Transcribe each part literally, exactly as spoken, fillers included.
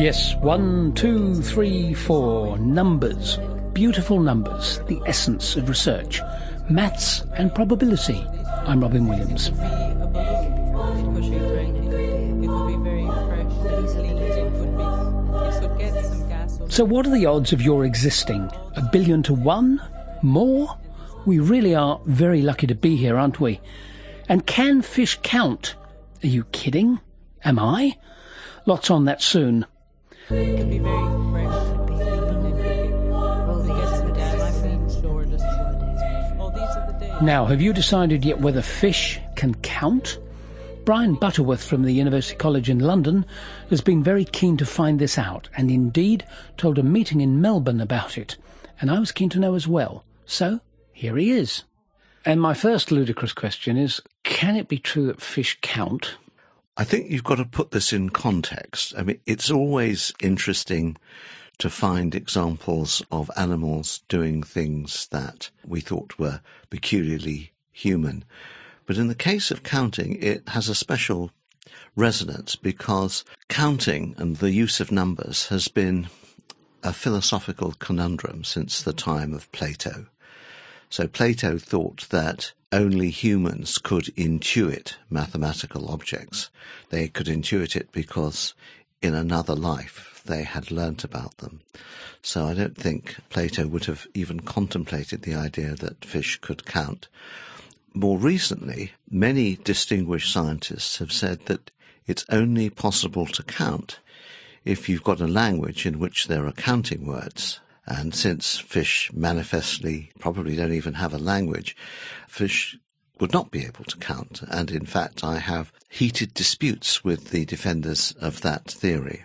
Yes, one, two, three, four. Numbers. Beautiful numbers, the essence of research. Maths and probability. I'm Robin Williams. So what are the odds of your existing? A billion to one? More? We really are very lucky to be here, aren't we? And can fish count? Are you kidding? Am I? Lots on that soon. It could be very fresh. Now, have you decided yet whether fish can count? Brian Butterworth from the University College in London has been very keen to find this out, and indeed told a meeting in Melbourne about it. And I was keen to know as well. So, here he is. And my first ludicrous question is, can it be true that fish count? I think you've got to put this in context. I mean, it's always interesting to find examples of animals doing things that we thought were peculiarly human. But in the case of counting, it has a special resonance because counting and the use of numbers has been a philosophical conundrum since the time of Plato. So Plato thought that only humans could intuit mathematical objects. They could intuit it because in another life they had learnt about them. So I don't think Plato would have even contemplated the idea that fish could count. More recently, many distinguished scientists have said that it's only possible to count if you've got a language in which there are counting words. And since fish manifestly probably don't even have a language, fish would not be able to count. And in fact, I have heated disputes with the defenders of that theory.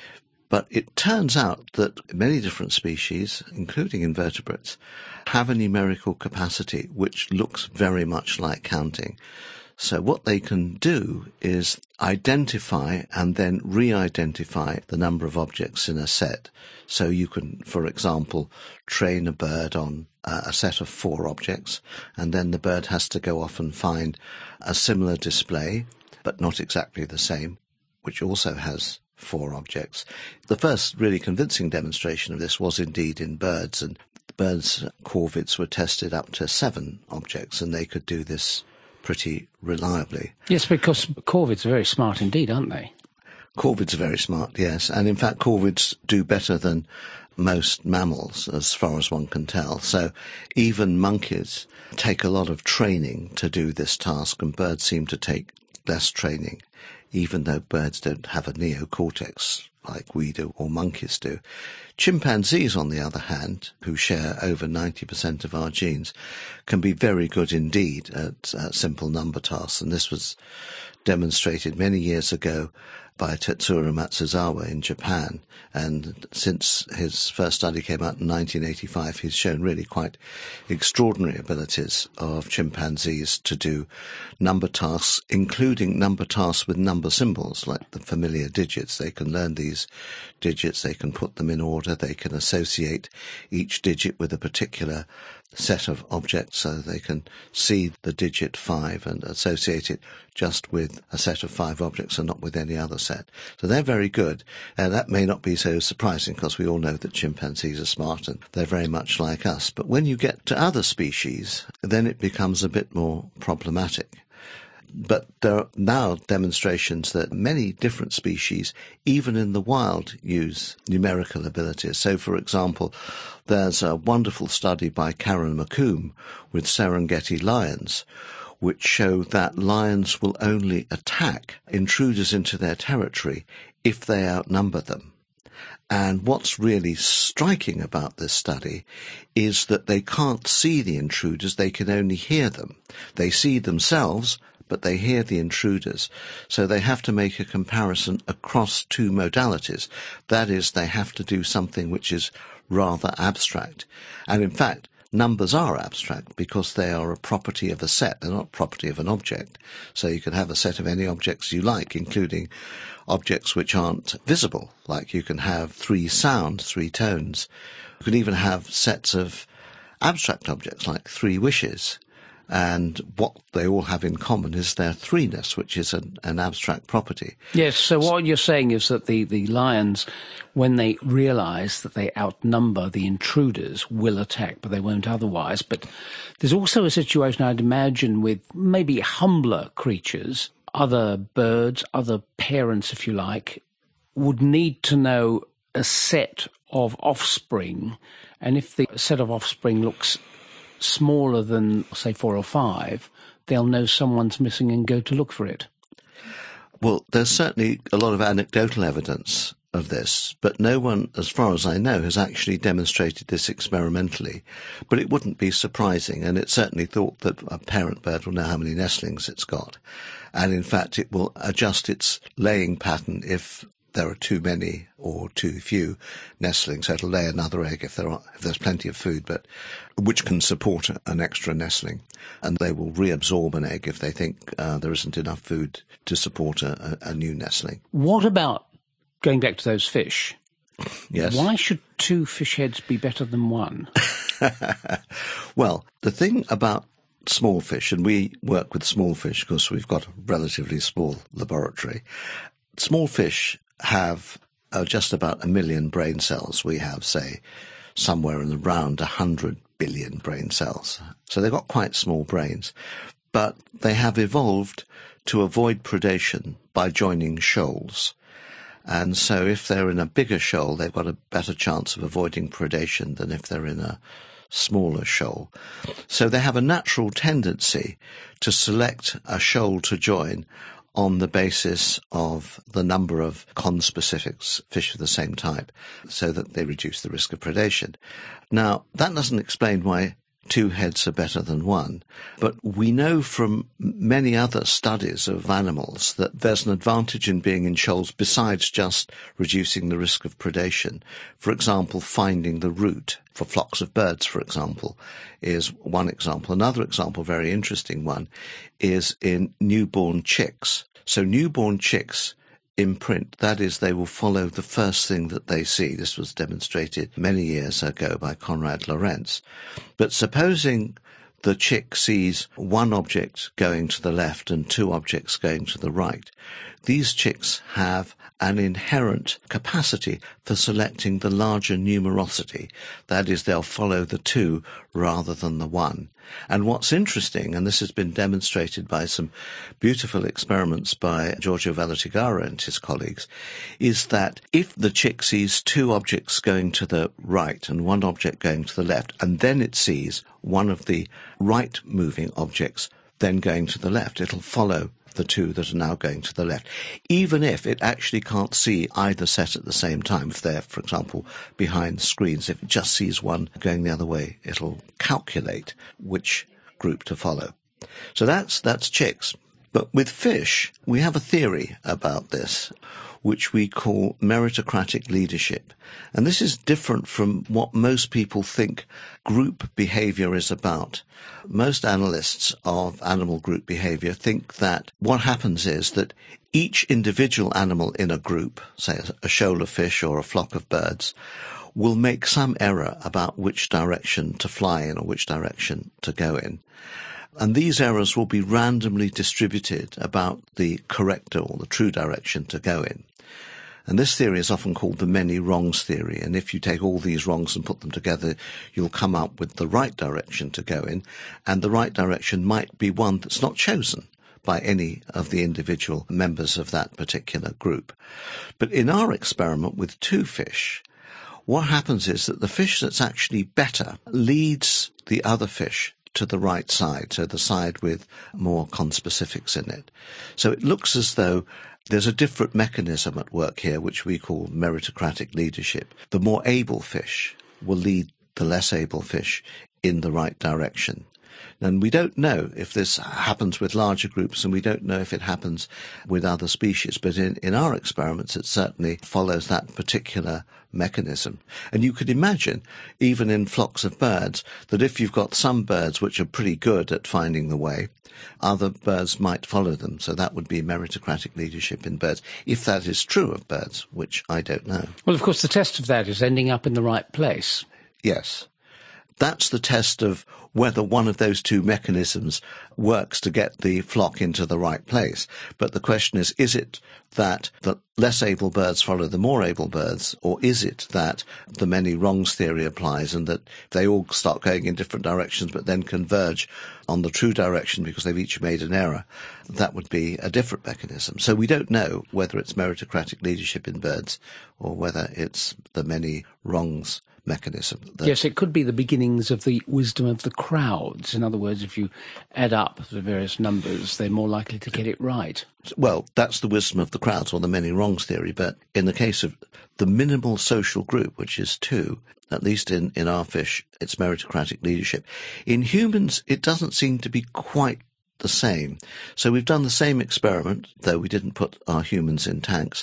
But it turns out that many different species, including invertebrates, have a numerical capacity which looks very much like counting. So what they can do is identify and then re-identify the number of objects in a set. So you can, for example, train a bird on uh, a set of four objects, and then the bird has to go off and find a similar display, but not exactly the same, which also has four objects. The first really convincing demonstration of this was indeed in birds, and the birds' corvids were tested up to seven objects, and they could do this pretty reliably. Yes, because corvids are very smart indeed, aren't they? Corvids are very smart, yes, and in fact corvids do better than most mammals as far as one can tell. So even monkeys take a lot of training to do this task, and birds seem to take less training, even though birds don't have a neocortex like we do or monkeys do. Chimpanzees, on the other hand, who share over ninety percent of our genes, can be very good indeed at uh, simple number tasks, and this was demonstrated many years ago by Tetsuro Matsuzawa in Japan, and since his first study came out in nineteen eighty-five, he's shown really quite extraordinary abilities of chimpanzees to do number tasks, including number tasks with number symbols, like the familiar digits. They can learn these digits, they can put them in order, they can associate each digit with a particular set of objects, so they can see the digit five and associate it just with a set of five objects and not with any other set. So they're very good, and that may not be so surprising because we all know that chimpanzees are smart and they're very much like us. But when you get to other species, then it becomes a bit more problematic. But there are now demonstrations that many different species, even in the wild, use numerical abilities. So, for example, there's a wonderful study by Karen McComb with Serengeti lions, which show that lions will only attack intruders into their territory if they outnumber them. And what's really striking about this study is that they can't see the intruders, they can only hear them. They see themselves, but they hear the intruders. So they have to make a comparison across two modalities. That is, they have to do something which is rather abstract. And in fact, numbers are abstract because they are a property of a set. They're not property of an object. So you can have a set of any objects you like, including objects which aren't visible. Like you can have three sounds, three tones. You can even have sets of abstract objects like three wishes. And what they all have in common is their threeness, which is an, an abstract property. Yes, so what you're saying is that the, the lions, when they realise that they outnumber the intruders, will attack, but they won't otherwise. But there's also a situation, I'd imagine, with maybe humbler creatures, other birds, other parents, if you like, would need to know a set of offspring, and if the set of offspring looks smaller than, say, four or five, they'll know someone's missing and go to look for it. Well, there's certainly a lot of anecdotal evidence of this, but no one, as far as I know, has actually demonstrated this experimentally. But it wouldn't be surprising, and it's certainly thought that a parent bird will know how many nestlings it's got. And in fact, it will adjust its laying pattern if there are too many or too few nestlings, so it'll lay another egg if there are, if there's plenty of food, but which can support an extra nestling. And they will reabsorb an egg if they think uh, there isn't enough food to support a, a, a new nestling. What about going back to those fish? Yes. Why should two fish heads be better than one? Well, the thing about small fish, and we work with small fish because we've got a relatively small laboratory, small fish have uh, just about a million brain cells. We have, say, somewhere in around a hundred billion brain cells. So they've got quite small brains. But they have evolved to avoid predation by joining shoals. And so if they're in a bigger shoal, they've got a better chance of avoiding predation than if they're in a smaller shoal. So they have a natural tendency to select a shoal to join on the basis of the number of conspecific fish of the same type, so that they reduce the risk of predation. Now, that doesn't explain why two heads are better than one, but we know from many other studies of animals that there's an advantage in being in shoals besides just reducing the risk of predation. For example, finding the route for flocks of birds, for example, is one example. Another example, very interesting one, is in newborn chicks. So newborn chicks imprint, that is, they will follow the first thing that they see. This was demonstrated many years ago by Konrad Lorenz. But supposing the chick sees one object going to the left and two objects going to the right, these chicks have an inherent capacity for selecting the larger numerosity. That is, they'll follow the two rather than the one. And what's interesting, and this has been demonstrated by some beautiful experiments by Giorgio Valatigara and his colleagues, is that if the chick sees two objects going to the right and one object going to the left, and then it sees one of the right moving objects then going to the left, it'll follow the two that are now going to the left, even if it actually can't see either set at the same time. If they're, for example, behind screens, if it just sees one going the other way, it'll calculate which group to follow. So that's that's chicks. But with fish, we have a theory about this, which we call meritocratic leadership. And this is different from what most people think group behavior is about. Most analysts of animal group behavior think that what happens is that each individual animal in a group, say a shoal of fish or a flock of birds, will make some error about which direction to fly in or which direction to go in. And these errors will be randomly distributed about the correct or the true direction to go in. And this theory is often called the many wrongs theory. And if you take all these wrongs and put them together, you'll come up with the right direction to go in. And the right direction might be one that's not chosen by any of the individual members of that particular group. But in our experiment with two fish, what happens is that the fish that's actually better leads the other fish to the right side, so the side with more conspecifics in it. So it looks as though there's a different mechanism at work here, which we call meritocratic leadership. The more able fish will lead the less able fish in the right direction. And we don't know if this happens with larger groups, and we don't know if it happens with other species. But in, in our experiments, it certainly follows that particular mechanism. And you could imagine, even in flocks of birds, that if you've got some birds which are pretty good at finding the way, other birds might follow them. So that would be meritocratic leadership in birds, if that is true of birds, which I don't know. Well, of course, the test of that is ending up in the right place. Yes. that's the test of whether one of those two mechanisms works to get the flock into the right place. But the question is, is it that the less able birds follow the more able birds, or is it that the many wrongs theory applies and that they all start going in different directions but then converge on the true direction because they've each made an error? That would be a different mechanism. So we don't know whether it's meritocratic leadership in birds or whether it's the many wrongs mechanism. Yes, it could be the beginnings of the wisdom of the crowds. In other words, if you add up the various numbers, they're more likely to get it right. Well, that's the wisdom of the crowds, or the many wrongs theory. But in the case of the minimal social group, which is two, at least in, in our fish, it's meritocratic leadership. In humans, it doesn't seem to be quite the same. So we've done the same experiment, though we didn't put our humans in tanks,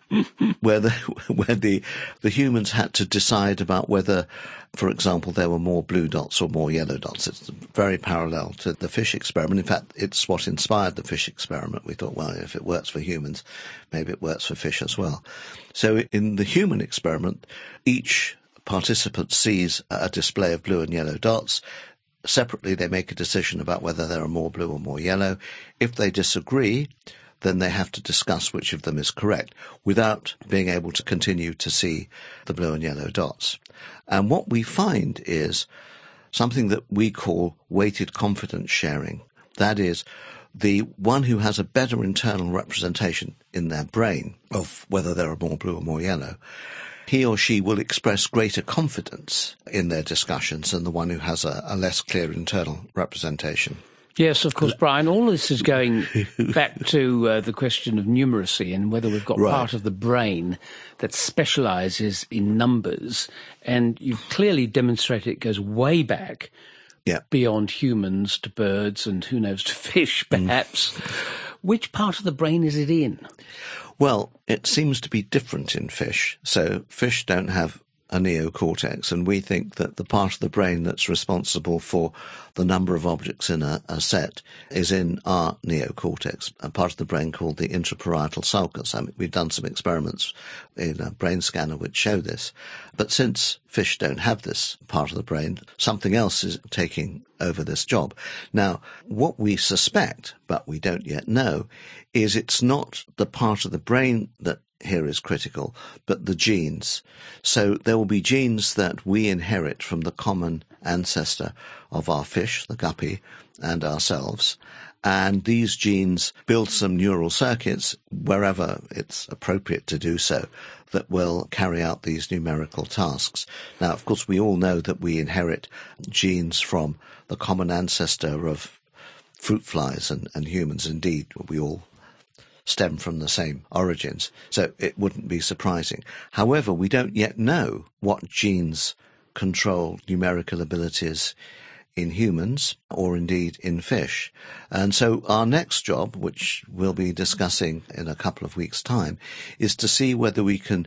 where the where the the humans had to decide about whether, for example, there were more blue dots or more yellow dots. It's very parallel to the fish experiment. In fact, it's what inspired the fish experiment. We thought, well, if it works for humans, maybe it works for fish as well. So in the human experiment, each participant sees a display of blue and yellow dots. Separately, they make a decision about whether there are more blue or more yellow. If they disagree, then they have to discuss which of them is correct without being able to continue to see the blue and yellow dots. And what we find is something that we call weighted confidence sharing. That is, the one who has a better internal representation in their brain of whether there are more blue or more yellow, he or she will express greater confidence in their discussions than the one who has a, a less clear internal representation. Yes, of course, Brian. All this is going back to uh, the question of numeracy and whether we've got right. part of the brain that specialises in numbers. And you've clearly demonstrated it goes way back yeah. beyond humans to birds and who knows to fish, perhaps. Mm. Which part of the brain is it in? Well, it seems to be different in fish. So fish don't have a neocortex, and we think that the part of the brain that's responsible for the number of objects in a, a set is in our neocortex, a part of the brain called the intraparietal sulcus. I mean, we've done some experiments in a brain scanner which show this. But since fish don't have this part of the brain, something else is taking over this job. Now, what we suspect, but we don't yet know, is it's not the part of the brain that here is critical, but the genes. So there will be genes that we inherit from the common ancestor of our fish, the guppy, and ourselves. And these genes build some neural circuits wherever it's appropriate to do so that will carry out these numerical tasks. Now, of course, we all know that we inherit genes from the common ancestor of fruit flies and, and humans. Indeed, we all stem from the same origins, so it wouldn't be surprising. However, we don't yet know what genes control numerical abilities in humans or indeed in fish. And so our next job, which we'll be discussing in a couple of weeks' time, is to see whether we can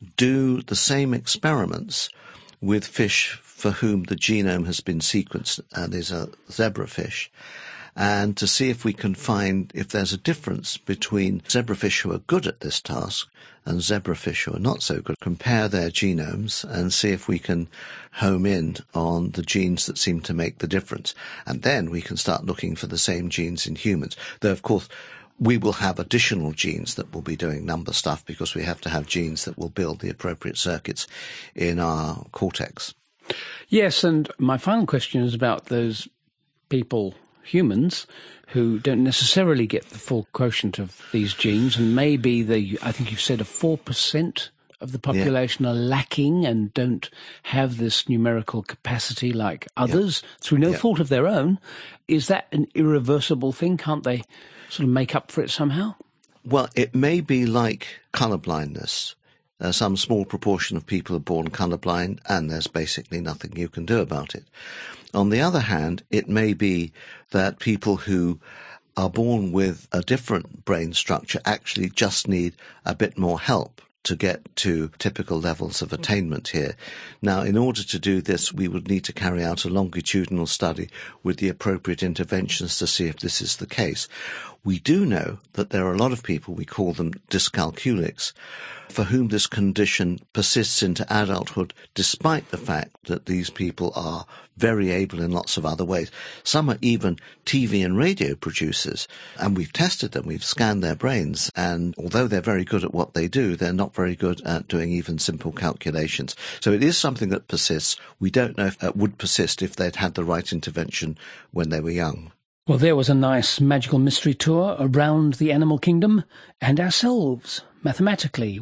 do the same experiments with fish for whom the genome has been sequenced, and these are zebrafish, and to see if we can find if there's a difference between zebrafish who are good at this task and zebrafish who are not so good. Compare their genomes and see if we can home in on the genes that seem to make the difference. And then we can start looking for the same genes in humans. Though, of course, we will have additional genes that will be doing number stuff because we have to have genes that will build the appropriate circuits in our cortex. Yes, and my final question is about those people, humans, who don't necessarily get the full quotient of these genes, and maybe the, I think you've said a four percent of the population yeah. are lacking and don't have this numerical capacity like others yeah. through no yeah. fault of their own. Is that an irreversible thing? Can't they sort of make up for it somehow? Well, it may be like colourblindness. Uh, some small proportion of people are born colourblind, and there's basically nothing you can do about it. On the other hand, it may be that people who are born with a different brain structure actually just need a bit more help to get to typical levels of attainment here. Now, in order to do this, we would need to carry out a longitudinal study with the appropriate interventions to see if this is the case. We do know that there are a lot of people, we call them dyscalculics, for whom this condition persists into adulthood despite the fact that these people are very able in lots of other ways. Some are even T V and radio producers, and we've tested them, we've scanned their brains, and although they're very good at what they do, they're not very good at doing even simple calculations. So it is something that persists. We don't know if it would persist if they'd had the right intervention when they were young. Well, there was a nice magical mystery tour around the animal kingdom and ourselves, mathematically.